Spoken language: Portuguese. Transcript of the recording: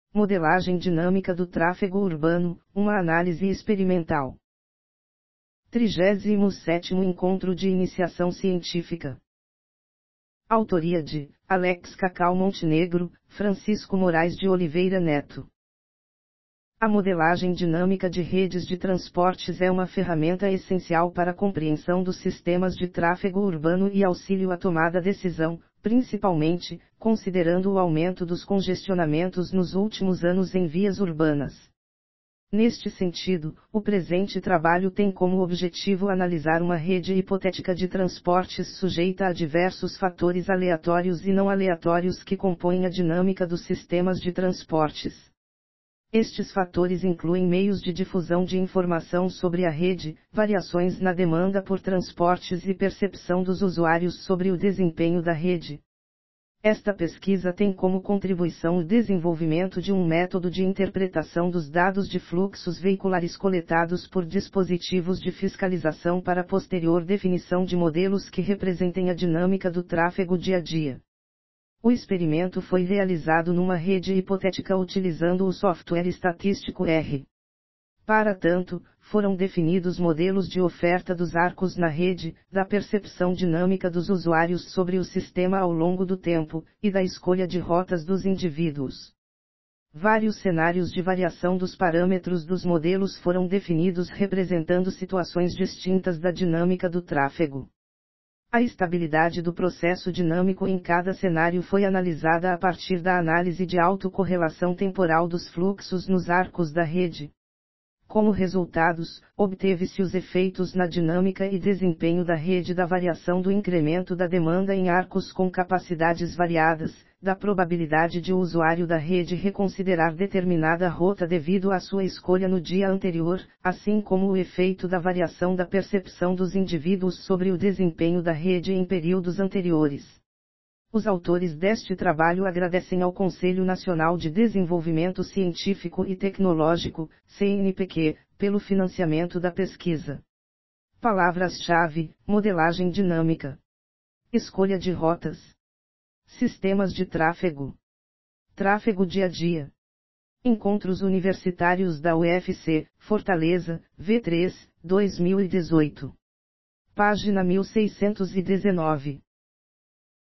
Modelagem dinâmica do tráfego urbano, uma análise experimental. 37º Encontro de Iniciação Científica. Autoria de Alex Cacau Montenegro, Francisco Moraes de Oliveira Neto. A modelagem dinâmica de redes de transportes é uma ferramenta essencial para a compreensão dos sistemas de tráfego urbano e auxílio à tomada de decisão, principalmente, considerando o aumento dos congestionamentos nos últimos anos em vias urbanas. Neste sentido, o presente trabalho tem como objetivo analisar uma rede hipotética de transportes sujeita a diversos fatores aleatórios e não aleatórios que compõem a dinâmica dos sistemas de transportes. Estes fatores incluem meios de difusão de informação sobre a rede, variações na demanda por transportes e percepção dos usuários sobre o desempenho da rede. Esta pesquisa tem como contribuição o desenvolvimento de um método de interpretação dos dados de fluxos veiculares coletados por dispositivos de fiscalização para posterior definição de modelos que representem a dinâmica do tráfego dia a dia. O experimento foi realizado numa rede hipotética utilizando o software estatístico R. Para tanto, foram definidos modelos de oferta dos arcos na rede, da percepção dinâmica dos usuários sobre o sistema ao longo do tempo, e da escolha de rotas dos indivíduos. Vários cenários de variação dos parâmetros dos modelos foram definidos representando situações distintas da dinâmica do tráfego. A estabilidade do processo dinâmico em cada cenário foi analisada a partir da análise de autocorrelação temporal dos fluxos nos arcos da rede. Como resultados, obteve-se os efeitos na dinâmica e desempenho da rede da variação do incremento da demanda em arcos com capacidades variadas, da probabilidade de o usuário da rede reconsiderar determinada rota devido à sua escolha no dia anterior, assim como o efeito da variação da percepção dos indivíduos sobre o desempenho da rede em períodos anteriores. Os autores deste trabalho agradecem ao Conselho Nacional de Desenvolvimento Científico e Tecnológico, CNPq, pelo financiamento da pesquisa. Palavras-chave: modelagem dinâmica, escolha de rotas, sistemas de tráfego, tráfego dia a dia. Encontros Universitários da UFC, Fortaleza, V3, 2018. Página 1619.